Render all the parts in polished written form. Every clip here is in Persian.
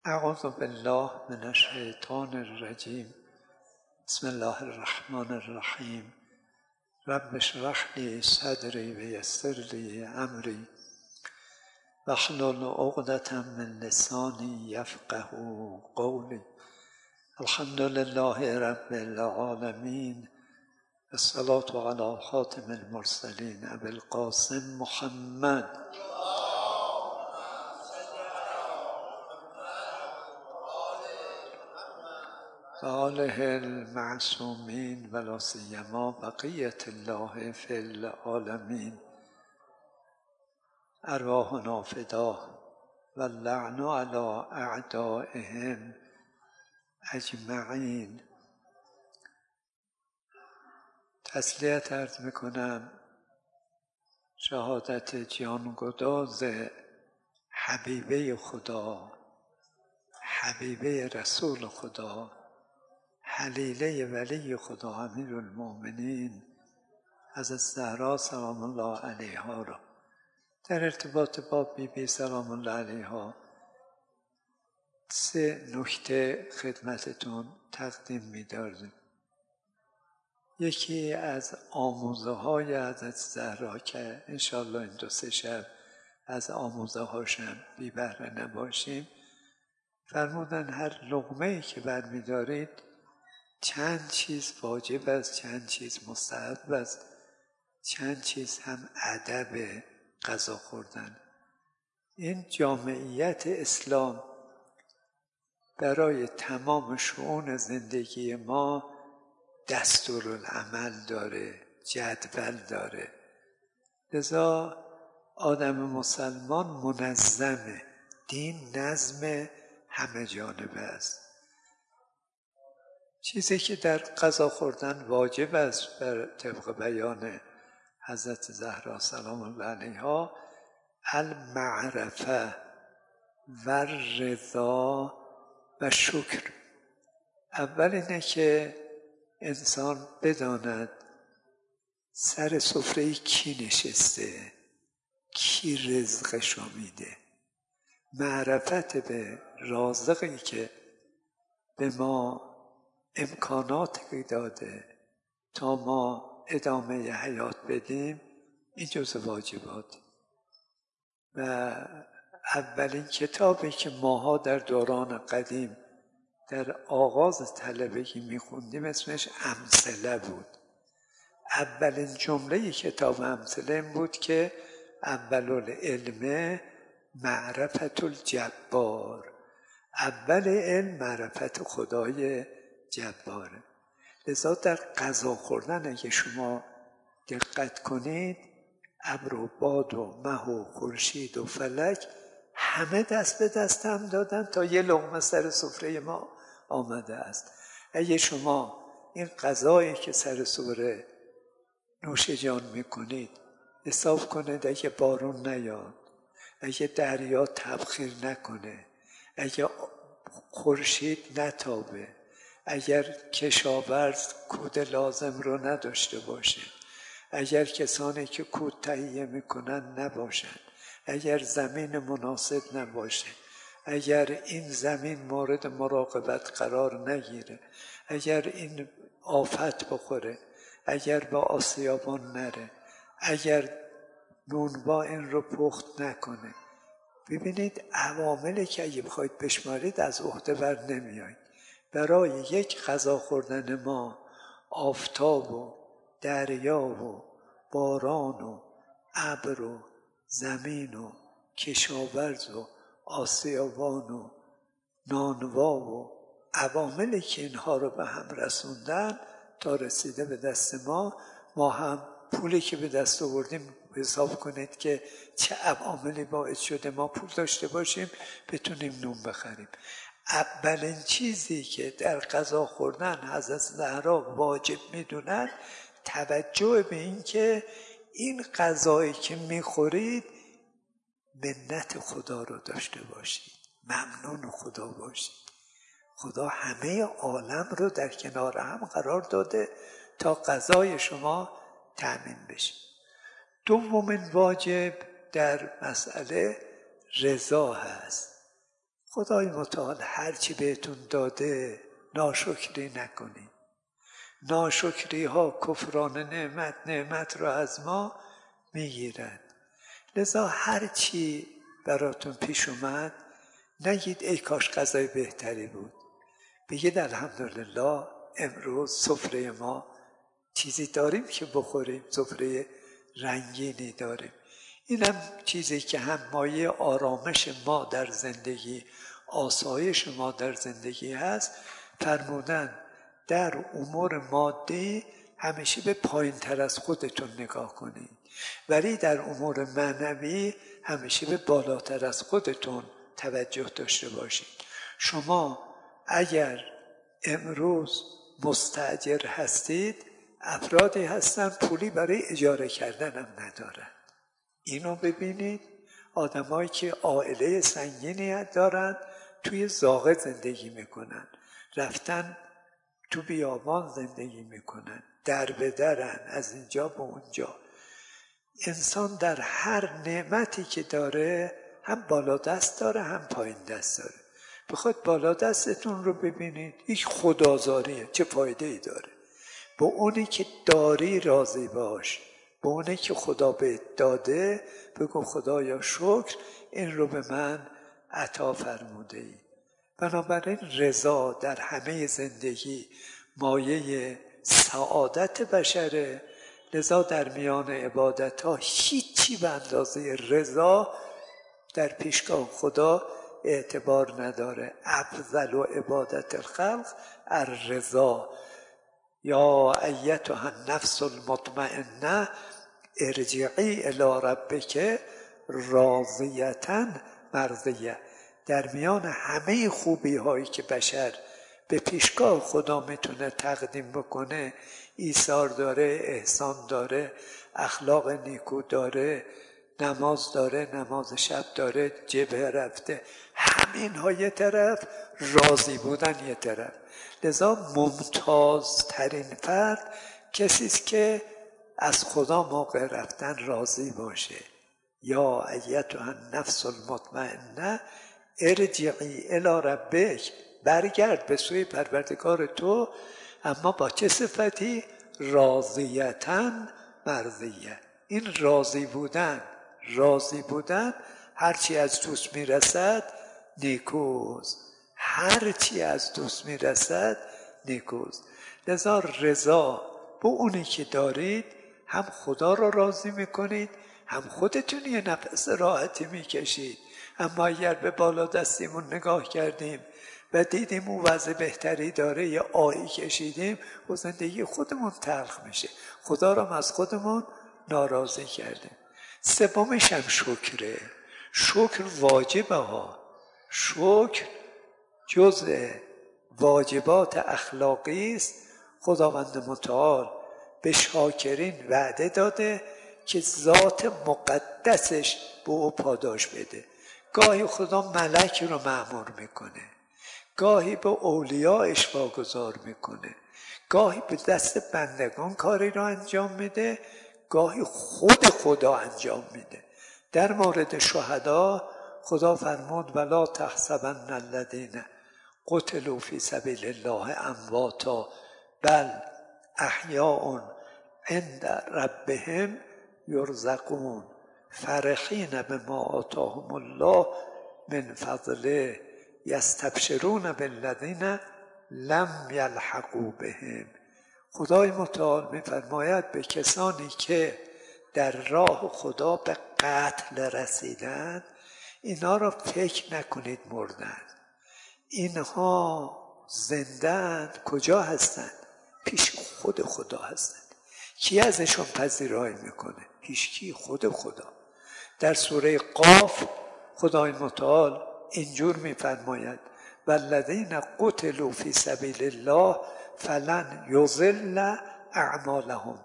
اعوذ بالله من الشیطان الرجیم. بسم الله الرحمن الرحیم. رب اشرح لی صدری و یسر لی امری واحلل عقدة من لسانی یفقهوا قولی. الحمد لله رب العالمین. الصلاة علی خاتم المرسلین ابی القاسم محمد و آله المعصومین و لا سیما بقیة الله فی العالمین. ارواحنا فداه و اللعن علی اعدائهم اجمعین. تسلیت عرض میکنم شهادت جانگداز حبیبه خدا، حبیبه رسول خدا، حلیله ولی خدا امیرالمؤمنین حضرت زهرا سلام الله علیها را در ارتباط با بیبی سلام الله علیها 3 نکته خدمتتون تقدیم می‌داریم. یکی از آموزه های حضرت زهرا که انشالله این 2-3 شب از آموزه هاشم بی بهره نباشیم، فرمودن هر لقمه‌ای که برمی‌دارید چند چیز واجب است، چند چیز مستحب است، چند چیز هم ادب غذا خوردن. این جامعیت اسلام برای تمام شؤون زندگی ما دستورالعمل داره، جدول داره. لذا آدم مسلمان منظمه. دین نظم همه جانبه است. چیزی که در غذا خوردن واجب است بر طبق بیان حضرت زهرا سلام الله علیها، المعرفه و رضا و شکر. اول اینه که انسان بداند سر سفره کی نشسته، کی رزقشو میده. معرفت به رازقی که به ما امکاناتی داده تا ما ادامه حیات بدیم، این جزء واجبات. و اولین کتابی که ماها در دوران قدیم در آغاز طلبگی میخوندیم اسمش امثله بود. اولین جمله کتاب امثله این بود که اول العلم معرفت الجبار. اول علم معرفت خدای جباره. لذا در غذا خوردن اگه شما دقت کنید، ابر و باد و مه و خورشید و فلک همه دست به دست هم دادن تا یه لقمه سر سفره ما آمده است. اگه شما این غذایی که سر سفره نوش جان میکنید حساب کنید، اگه بارون نیاد، اگه دریا تبخیر نکنه، اگه خورشید نتابه، اگر کشاورز کود لازم رو نداشته باشه، اگر کسانی که کود تهیه میکنن نباشن، اگر زمین مناسب نباشه، اگر این زمین مورد مراقبت قرار نگیره، اگر این آفت بخوره، اگر با آسیابان نره، اگر نونوا این رو پخت نکنه. ببینید عواملی که اگه بخواید بشمارید از عهده بر نمیایید. برای یک غذا خوردن ما آفتاب و دریا و باران و ابر و زمین و کشاورز و آسیابان و نانوا و عواملی که اینها رو به هم رسوندن تا رسیده به دست ما هم پولی که به دست آوردیم حساب کنید که چه عواملی باعث شده ما پول داشته باشیم بتونیم نون بخریم. اولین چیزی که در غذا خوردن حضرت زهرا واجب میدونن توجه به این که این غذایی که میخورید منت خدا رو داشته باشید، ممنون خدا باشید. خدا همه عالم رو در کنار هم قرار داده تا غذای شما تأمین بشه. دومین واجب در مسئله رضا هست. خدای متعال هرچی بهتون داده ناشکری نکنید. ناشکری ها کفران نعمت را از ما میگیرد. لذا هرچی براتون پیش اومد نگید ای کاش غذای بهتری بود. بگید الحمدلله امروز سفره ما چیزی داریم که بخوریم، سفره رنگینی داریم. اینم چیزی که هم مایه آرامش ما در زندگی، آسایش ما در زندگی هست. فرمودن در امور مادی همیشه به پایین تر از خودتون نگاه کنید، ولی در امور معنوی همیشه به بالاتر از خودتون توجه داشته باشید. شما اگر امروز مستاجر هستید، افرادی هستن پولی برای اجاره کردن هم ندارن. اینو ببینید، آدمایی که عائله سنگینی دارن توی زاغه زندگی میکنن، رفتن تو بیابان زندگی میکنن، در به درن از اینجا به اونجا. انسان در هر نعمتی که داره هم بالا دست داره هم پایین دست داره. بخواد بالا دستتون رو ببینید، هیچ خدازاریه، چه فایده ای داره؟ با اونی که داری راضی باش، با اونی که خدا بهت داده بگو خدایا شکر این رو به من عطا فرموده ای. بنابراین رضا در همه زندگی مایه سعادت بشره. لذا در میان عبادت ها هیچی به اندازه رضا در پیشگاه خدا اعتبار نداره. افضل و عبادت الخلق الرضا. یا ایتها النفس المطمئنه ارجعی الی ربک راضیة مرضیه. در میان همه خوبی هایی که بشر به پیشگاه خدا میتونه تقدیم بکنه، ایثار داره، احسان داره، اخلاق نیکو داره، نماز داره، نماز شب داره، جبهه رفته، همین ها یه طرف، راضی بودن یه طرف. لذا ممتازترین فرد کسی است که از خدا موقع رفتن راضی باشه. یا ایتها النفس المطمئنه ارجعی الی ربک، برگرد به سوی پروردگار تو، اما با چه صفتی؟ راضیة مرضیه. این راضی بودن هرچی از دوست میرسد نیکوست، هرچی از دوست میرسد نیکوست. لذا رضا با اونی که دارید هم خدا را راضی میکنید، هم خودتون یه نفس راحتی میکشید. اما اگر به بالا دستیمون نگاه کردیم و دیدیم اون وضع بهتری داره، یه آهی کشیدیم و زندگی خودمون تلخ میشه، خدا را از خودمون ناراضی کردیم. سومش هم شکره. شکر واجبه ها. شکر جزء واجبات اخلاقی است. خداوند متعال به شاکرین وعده داده که ذات مقدسش به او پاداش بده. گاهی خدا ملک رو مأمور میکنه، گاهی به اولیاءش واگذار میکنه، گاهی به دست بندگان کاری رو انجام میده، گاهی خود خدا انجام میده. در مورد شهدا خدا فرمود ولا تحسبن الذین قتلوا فی سبیل الله امواتا بل احیاء عند ربهم یرزقون فرحین بما آتاهم الله من فضله یستبشرون بالذین لم یلحقوا بهم. خدای متعال می‌فرماید به کسانی که در راه خدا به قتل رسیدند، اینا را فکر نکنید مردن. اینها زنده‌اند. کجا هستند؟ پیش خود خدا هستند. کی ازشون پذیرایی میکنه؟ پیش کی؟ خود خدا. در سوره قاف خدای متعال اینجور میفرماید والذین قتلوا فی سبیل الله فلن یضل اعمالهم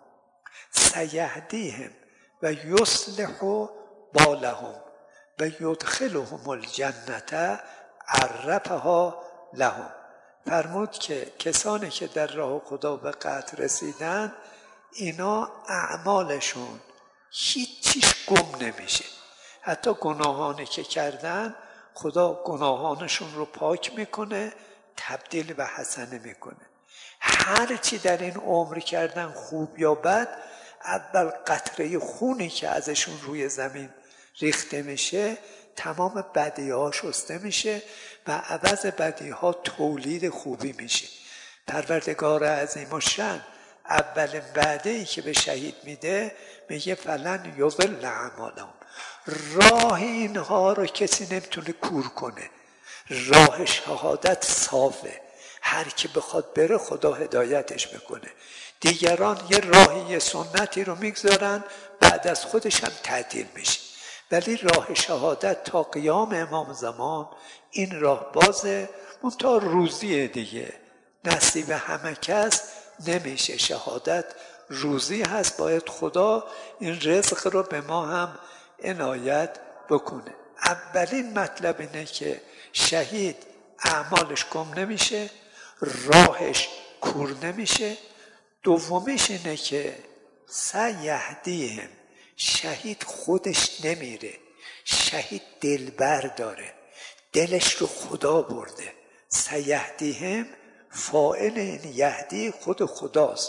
سیهدیهم و یصلح بالهم و یدخلهم الجنة عرفها لهم. فرمود که کسانی که در راه خدا به قتل رسیدن، اینا اعمالشون هیچیش گم نمیشه. حتی گناهانی که کردن خدا گناهانشون رو پاک میکنه، تبدیل به حسنه میکنه. هر چی در این عمر کردن خوب یا بد، اول قطره خونی که ازشون روی زمین ریخته میشه تمام بدی ها شسته میشه و عوض بدی ها تولید خوبی میشه. پروردگار عظیم الشأن اولین وعده ای که به شهید میده میگه فلن یضل اعمالهم، راه اینها رو کسی نمیتونه کور کنه. راه شهادت صافه، هر کی بخواد بره خدا هدایتش میکنه. دیگران یه راهی یه سنتی رو میگذارن بعد از خودش هم تعدیل میشه، ولی راه شهادت تا قیام امام زمان این راه بازه. منتها روزیه دیگه، نصیب همه کس نمیشه. شهادت روزی هست، باید خدا این رزق رو به ما هم عنایت بکنه. اولین مطلب اینه که شهید اعمالش گم نمیشه، راهش کور نمیشه. دومیش اینه که سیهدیهم، شهید خودش نمیره، شهید دلبر داره، دلش رو خدا برده. سیهدیهم فاعل این یهدی خود خداست.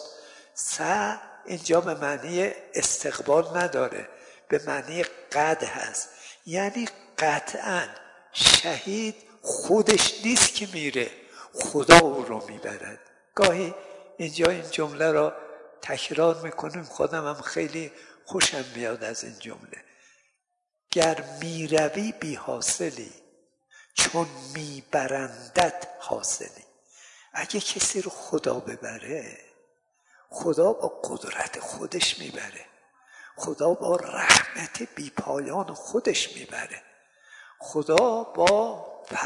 اینجا به معنی استقبال نداره، به معنی قد هست، یعنی قطعا شهید خودش نیست که میره، خدا او رو میبرد. گاهی اینجا این جمله را تکرار میکنیم، خودم هم خیلی خوشم میاد از این جمله. گر میروی بی حاصلی، چون میبرندت حاصلی. اگه کسی رو خدا ببره، خدا با قدرت خودش میبره، خدا با رحمت بی پایان خودش میبره، خدا با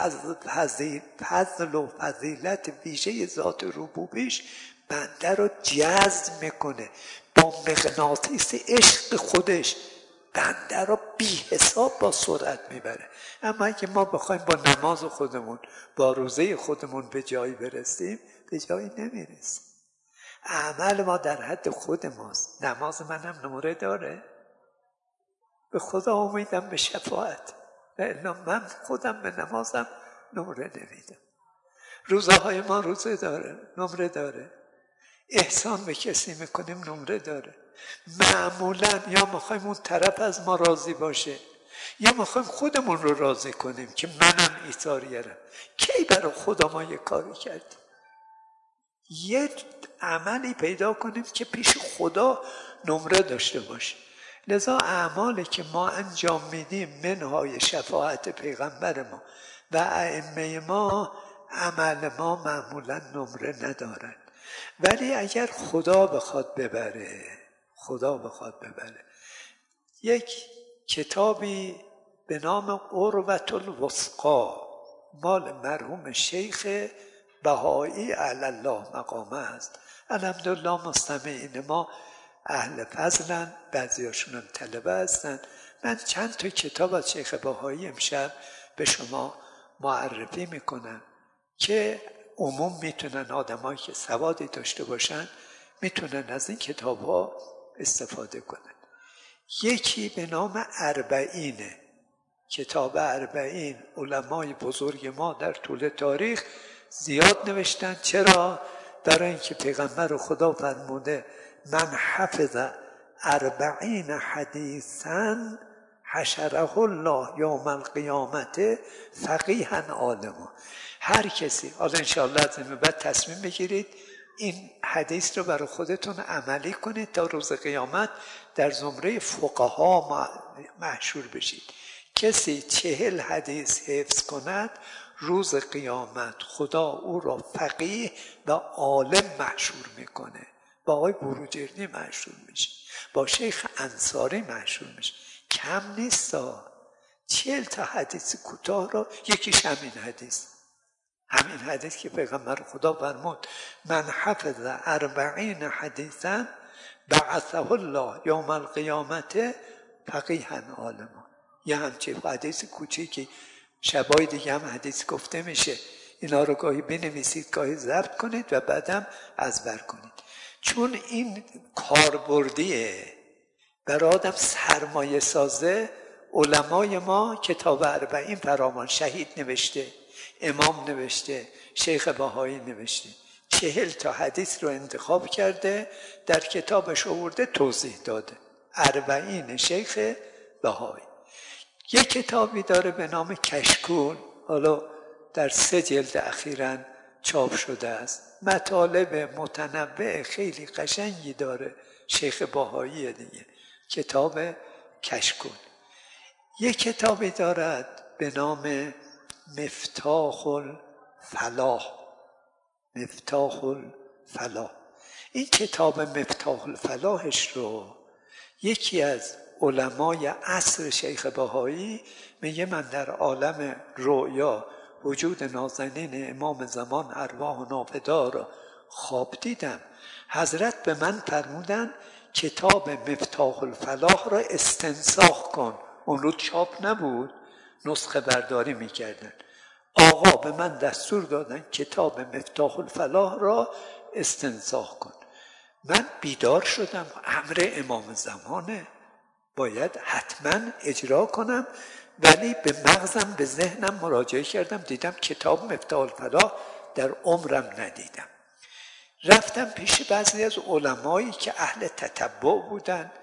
فضل و فضیلت ویژه ذات ربوبیش بنده رو جذب میکنه، با مغناطیس عشق خودش بنده رو بی حساب با سرعت میبره. اما اگه ما بخوایم با نماز خودمون، با روزه خودمون به جایی برسیم، به جایی نمیرسیم. عمل ما در حد خود ماست. نماز منم نمره داره، به خدا امیدم به شفاعت، الا من خودم به نمازم نمره نمیدم. روزه های ما روزه داره، نمره داره. احسان به کسی میکنیم، نمره داره. معمولا یا میخوایم اون طرف از ما راضی باشه، یا میخوایم خودمون رو راضی کنیم که منم ایثاریرم. کی برای خدا ما یه کاری کردیم؟ یه عملی پیدا کنیم که پیش خدا نمره داشته باشه. لذا اعمالی که ما انجام میدیم، منهای شفاعت پیغمبر ما و ائمه ما، عمل ما معمولا نمره ندارن. ولی اگر خدا بخواد ببره، یک کتابی به نام عروة الوثقی مال مرحوم شیخ بهایی علی الله مقامه است. الحمدلله مستمعین ما اهل فضلن، بعضیاشون هم طلبه هستن. من چند تا کتاب از شیخ بهایی امشب به شما معرفی میکنم که عموم میتونن، آدمایی که سوادی داشته باشن میتونن از این کتاب ها استفاده کنن. یکی به نام اربعینه. کتاب اربعین علمای بزرگ ما در طول تاریخ زیاد نوشتن. چرا؟ برای اینکه پیغمبر خدا فرموده من حفظ 40 حدیثا حشره الله یوم القیامت فقیها عالما. هر کسی، حالا انشاءالله از این بعد تصمیم بگیرید این حدیث رو برای خودتون عملی کنید تا روز قیامت در زمره فقها محشور بشید. کسی 40 حدیث حفظ کند، روز قیامت خدا او را فقیه و عالم محشور میکنه. با آقای بروجردی محشور میشه، با شیخ انصاری محشور میشه. کم نیست. 40 تا حدیث کوتاه را، یکیش همین حدیث که پیغمبر خدا فرمود من حفظ 40 حدیثا بعثه الله یوم القیامت فقیها عالما. یه همچه حدیث کوچیکی، شبای دیگه هم حدیث گفته میشه. اینا رو گاهی بنویسید، گاهی ضبط کنید و بعدم ازبر کنید، چون این کاربردیه. برای آدم سرمایه سازه علمای ما کتاب اربعین فراوان، شهید نوشته، امام نوشته، شیخ بهایی نوشته، 40 تا حدیث رو انتخاب کرده در کتابش آورده توضیح داده. اربعین شیخ بهایی. یک کتابی داره به نام کشکول، حالا در 3 جلد اخیراً چاپ شده است. مطالب متنوع خیلی قشنگی داره، شیخ بهایی دیگه، کتاب کشکول. یک کتابی دارد به نام مفتاح الفلاح. مفتاح الفلاح. این کتاب مفتاح الفلاحش رو یکی از علمای عصر شیخ بهایی میگه من در عالم رؤیا وجود نازنین امام زمان ارواح و نافدا را خواب دیدم. حضرت به من فرمودن کتاب مفتاح الفلاح را استنساخ کن. اون رو چاپ نبود، نسخه برداری میکردن. آقا به من دستور دادن کتاب مفتاح الفلاح را استنساخ کن. من بیدار شدم، امر امام زمانه، باید حتما اجرا کنم. ولی به مغزم، به ذهنم مراجعه کردم، دیدم کتاب مفتاح الفلاح در عمرم ندیدم. رفتم پیش بعضی از علمایی که اهل تتبع بودن،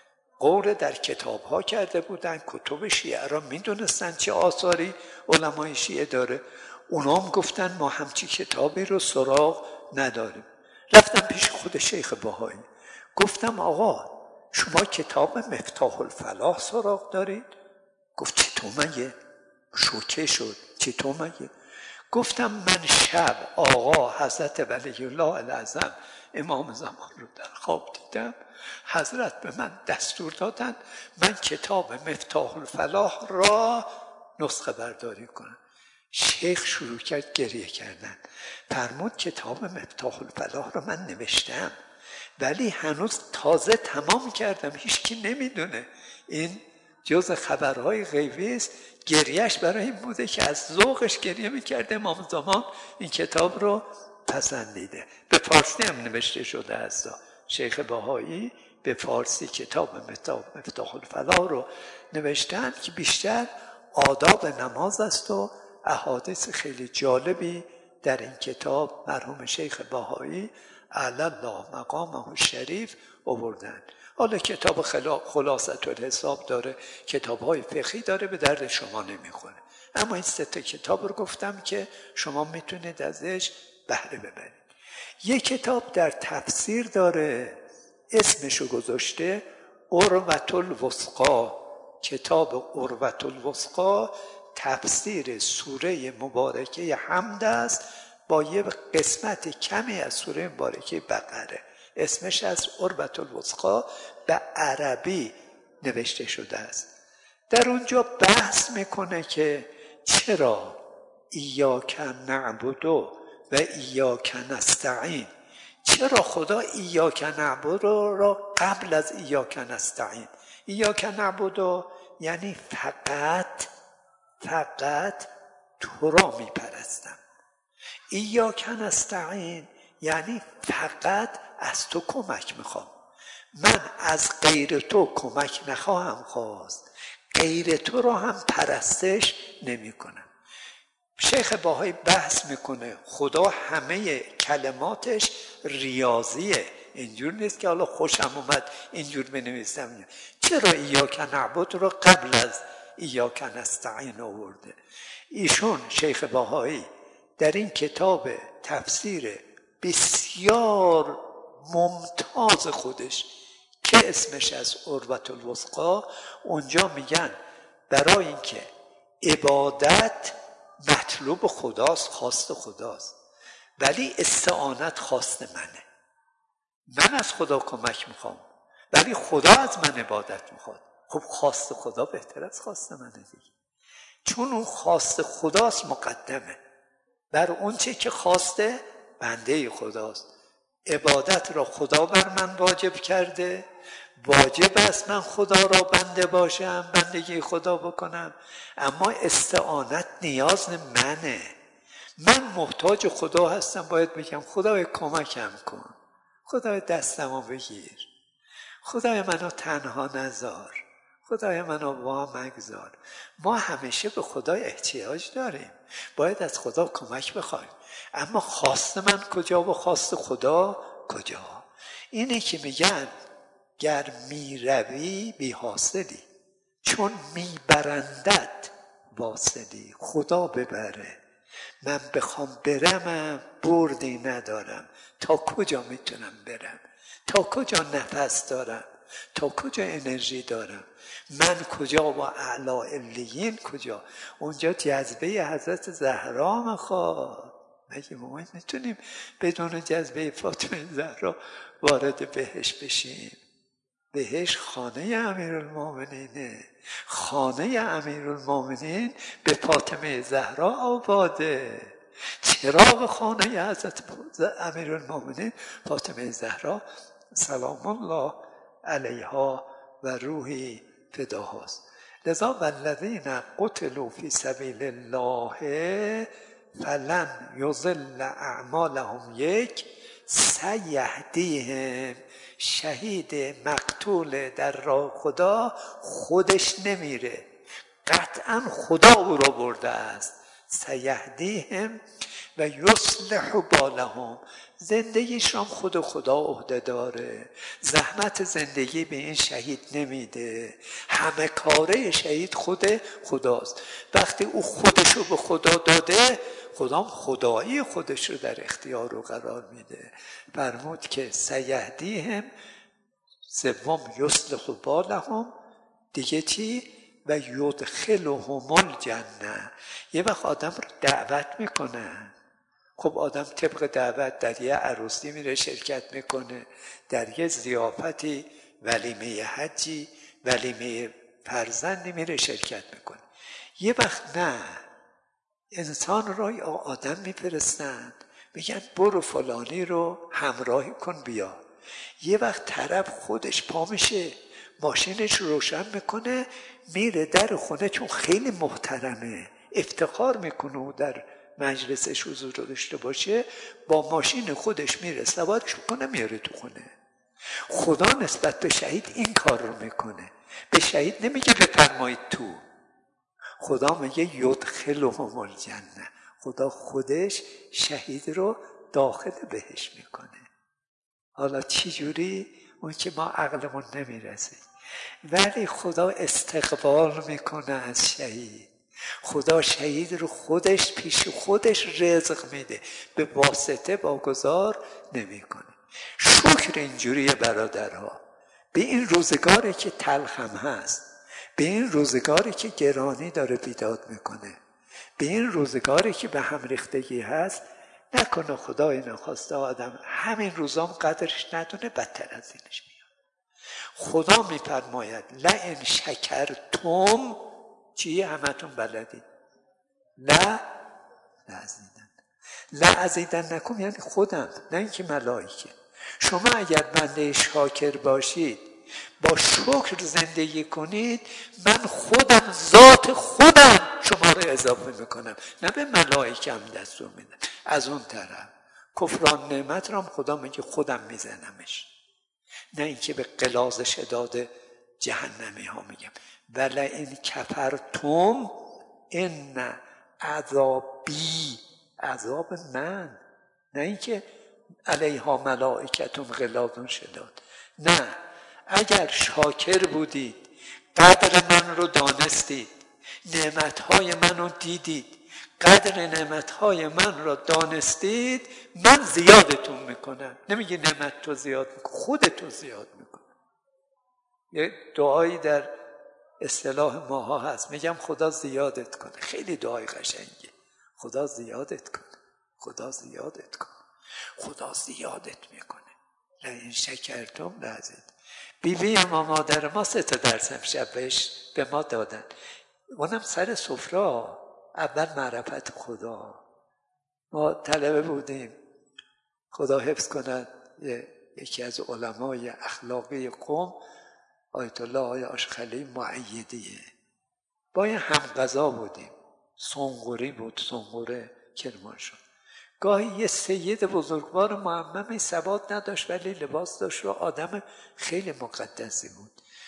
غور در کتاب ها کرده بودن، کتب شیعه را میدونستن چه آثاری علمای شیعه داره. اونا هم گفتن ما همچی کتابی رو سراغ نداریم. رفتم پیش خود شیخ بهایی، گفتم آقا شما کتاب مفتاح الفلاح سراغ دارید؟ گفت چطور مگه؟ شوکه شد، چطور مگه؟ گفتم من شب آقا حضرت ولی الله الاعظم امام زمان رو در خواب دیدم. حضرت به من دستور دادن من کتاب مفتاح الفلاح را نسخه برداری کنم. شیخ شروع کرد گریه کردن، فرمود کتاب مفتاح الفلاح را من نوشتم ولی هنوز تازه تمام کردم، هیچ کی نمیدونه، این جز خبرهای غیبی است. گریهش برای این بوده که از ذوقش گریه میکرده امام زمان این کتاب رو پسندیده. به فارسی هم نوشته شده است. شیخ بهایی به فارسی کتاب مفتاح الفلاح رو نوشتن که بیشتر آداب نماز است و احادیث خیلی جالبی در این کتاب مرحوم شیخ بهایی اعلی الله مقامه الشریف آوردن. حالا کتاب خلاصة الحساب داره، کتاب‌های فقهی داره، به درد شما نمیخوره. اما این 3 کتاب رو گفتم که شما میتونید ازش بهره ببرید. یک کتاب در تفسیر داره، اسمشو گذاشته عروة الوثقی. کتاب عروة الوثقی تفسیر سوره مبارکه حمد است با یه قسمت کمی از سوره مبارکه بقره. اسمش از عروة الوثقی به عربی نوشته شده است. در اونجا بحث میکنه که چرا ایاک نعبد و ایاک نستعین، چرا خدا ایاک نعبد را قبل از ایاک نستعین. ایاک نعبد یعنی فقط تو را میپرستم. ایاک نستعین یعنی فقط از تو کمک میخوام، من از غیر تو کمک نخواهم خواست، غیر تو را هم پرستش نمی کنم. شیخ بهایی بحث میکنه خدا همه کلماتش ریاضیه، اینجور نیست که حالا خوشم اومد اینجور بنویسم. چرا ایاک نعبد رو قبل از ایاک نستعین آورده؟ ایشون شیخ بهایی در این کتاب تفسیر بسیار ممتاز خودش که اسمش از عروة الوثقی، اونجا میگن برای اینکه عبادت مطلوب خداست، خواست خداست، ولی استعانت خواست منه. من از خدا کمک میخوام ولی خدا از من عبادت میخواد. خب خواست خدا بهتر از خواست منه دیگه، چون اون خواست خداست مقدمه بر اون چه که خواسته بنده خداست. عبادت را خدا بر من واجب کرده، واجب است من خدا را بنده باشم، بندگی خدا بکنم. اما استعانت نیاز منه، من محتاج خدا هستم، باید بگم خدای کمکم کن، خدای دستمو بگیر، خدای منو تنها نذار، خدای منو وا مگذار. ما همیشه به خدا احتیاج داریم، باید از خدا کمک بخوایم، اما خواست من کجا و خواست خدا کجا؟ اینه که میگن گر میروی بی حاصلی، چون میبرندت واصلی. خدا ببره، من بخوام برم بردی ندارم. تا کجا میتونم برم؟ تا کجا نفس دارم؟ تا کجا انرژی دارم؟ من کجا و اعلی علیین کجا؟ اونجا جذبه حضرت زهرا میخواد. مگه ما میتونیم بدون جذبه فاطمه زهرا وارد بهشت بشیم؟ بهشت خانه امیرالمومنینه. خانه امیرالمومنین به فاطمه زهرا آباده. چراغ خانه حضرت امیرالمومنین فاطمه زهرا سلام الله علیها و روحی فداهاست. لذا والذین قتلوا فی سبیل الله فلن یضل اعمالهم یک سیهدیهم. شهید مقتول در راه خدا خودش نمیره، قطعا خدا او را برده است. سیهدیهم و یصلح بالهم. زندگیش را خود خدا عهده داره، زحمت زندگی به این شهید نمیده، همه کاره شهید خود خداست. وقتی او خودش رو به خدا داده، خدا خدایی خودش رو در اختیار رو قرار میده. فرمود که سیهدیهم، سوم یصلح بالهم، دیگه چی؟ و یدخلهم الجنه. یه وقت آدم رو دعوت میکنن. خب آدم طبق دعوت در یه عروسی میره شرکت میکنه، در یه ضیافتی، ولیمه حجی، ولیمه فرزندی میره شرکت میکنه. یه وقت نه، انسان را یا آدم میفرستند میگن برو فلانی رو همراهی کن بیا. یه وقت طرف خودش پا میشه، ماشینش روشن میکنه، میره در خونه، چون خیلی محترمه، افتخار میکنه و در مجلسش حضور داشته باشه، با ماشین خودش میره سوارش میکنه میاره تو خونه. خدا نسبت به شهید این کار رو میکنه. به شهید نمیگه بفرمایید تو، خدا میگه یدخلهم الجنه. خدا خودش شهید رو داخل بهش میکنه. حالا چی جوری؟ اون که ما عقلمون نمیرسه، ولی خدا استقبال میکنه از شهید. خدا شهید رو خودش پیش خودش رزق میده، به واسطه واگذار نمیکنه. شکر اینجوریه برادرها. به این روزگاری که تلخ هم هست، به این روزگاری که گرانی داره بیداد میکنه، به این روزگاری که به هم ریختگی هست، نکنه خدای نخواسته آدم همین روزام قدرش ندونه بدتر از اینش میاد. خدا میفرماید لئن شکرتم، چیه همتون بلدید، لازیدنکم، یعنی خودم، نه اینکه ملائکه. شما اگر بنده شاکر باشید، با شکر زندگی کنید، من خودم، ذات خودم شما رو اضافه میکنم، نه به ملائکه هم دستور میدم. از اون طرف کفران نعمت رو هم خدا میگه خودم میزنمش، نه اینکه به غلاظ شداد جهنمی ها میگم. ولئن کفرتم ان عذابی، عذاب من، نه اینکه علیها ملائکتون غلاظ شداد. نه، اگر شاکر بودید، قدر من رو دانستید، نعمتهای من رو دیدید، قدر نعمتهای من رو دانستید، من زیادتون میکنم. نمیگه نعمت تو زیاد میکنم، خودتو زیاد میکنم. یه دعایی در اصطلاح ماها هست، میگم خدا زیادت کنه. خیلی دعای قشنگه. خدا زیادت کنه، خدا زیادت کنه، خدا زیادت میکنه. لئن شکرتم لازید. بیبی ما، مادر ما 3 درس امشب بهش به ما دادن، اونم سر سفره. اول معرفت خدا. ما طلبه بودیم، خدا حفظ کند، یکی از علمای اخلاقی قوم آیت الله آقای آشخلی مؤیدیه، با این هم غذا بودیم، سنگوری بود، سنگوره کرمانشاه. گاهی یه سید بزرگوار معممی سواد نداشت ولی لباس داشت و آدم خیلی مقدسی بود.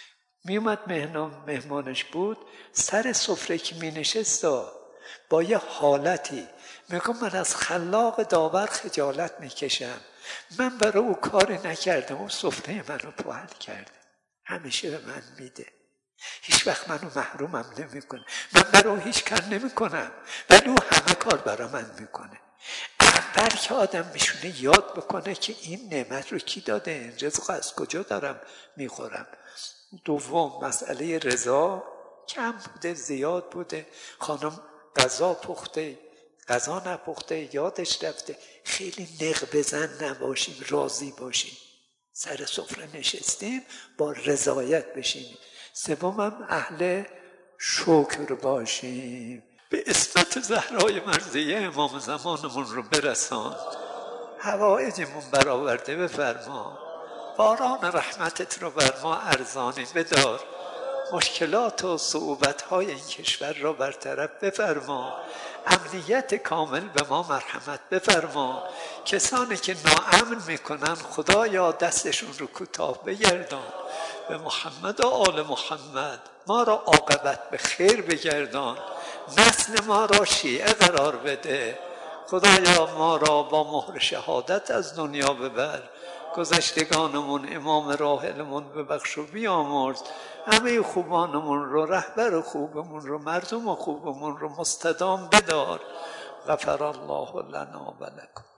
میومد مهمانش بود، سر سفره که می نشست با یه حالتی میگم من از خلاق داور خجالت میکشم، من برای او کاری نکردم، اون سفره منو پهن کرده، همیشه به من میده، هیچ وقت منو محرومم نمیکنه، من برای او هیچ کار نمیکنم ولی او همه کار برای من میکنه. اول که آدم میشونه یاد بکنه که این نعمت رو کی داده، این رزق از کجا دارم میخورم. دوم مسئله رضا، کم بوده زیاد بوده، خانم غذا پخته غذا نپخته یادش رفته، خیلی نق بزن نباشیم، راضی باشیم، سر سفره نشستیم با رضایت بشینیم. سومم اهل شکر باشیم. به عصمت زهرای مرضیه امام زمانمون رو برسان، حوائجمون برآورده بفرما، باران رحمتت رو بر ما ارزانی بدار، مشکلات و صعوبت‌های این کشور را برطرف بفرما، امنیت کامل به ما مرحمت بفرما، کسانی که ناامن میکنن خدایا دستشون رو کوتاه بگردان، به محمد و آل محمد ما را عاقبت به خیر بگردان، نسل ما را شیعه قرار بده، خدایا ما را با مهر شهادت از دنیا ببر، گذشتگانمون امام راحلمون ببخش و بیامرز، همه خوبانمون رو، رهبر خوبمون رو، مردم خوبمون رو مستدام بدار. غفر الله لنا و لکم.